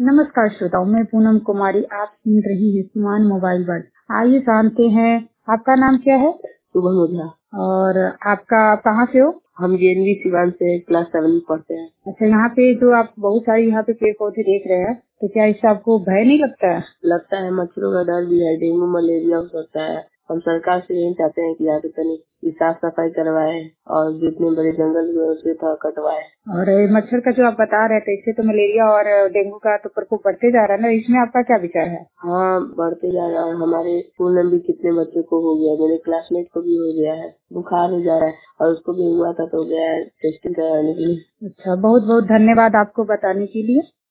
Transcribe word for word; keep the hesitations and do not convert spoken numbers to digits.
नमस्कार श्रोताओं, मैं पूनम कुमारी। आप सुन रही हैं सुमान मोबाइल वर्ल्ड। आइए जानते हैं, आपका नाम क्या है? शुभम ओझा। और आपका, आप कहाँ से हो? हम जेएनवी सिवान से क्लास सेवन में पढ़ते हैं। अच्छा, यहाँ पे जो आप बहुत सारे यहाँ पे पेड़ पौधे देख रहे हैं, तो क्या इससे आपको भय नहीं लगता है? लगता है, मच्छरों का डर भी है, डेंगू मलेरिया हो सकता है। हम सरकार से यही चाहते हैं कि यहाँ पे तनी साफ सफाई करवाए और जितने बड़े जंगल हुए उसे थोड़ा कटवाए। और ये मच्छर का जो आप बता रहे थे, इससे तो मलेरिया और डेंगू का तो प्रकोप बढ़ते जा रहा है ना, इसमें आपका क्या विचार है? हाँ, बढ़ते जा रहा है। हमारे स्कूल में भी कितने बच्चों को हो गया, मेरे क्लासमेट को भी हो गया है, बुखार हो जा रहा है और उसको भी हुआ था तो गया है टेस्टिंग कराने के लिए। अच्छा, बहुत बहुत धन्यवाद आपको बताने के लिए।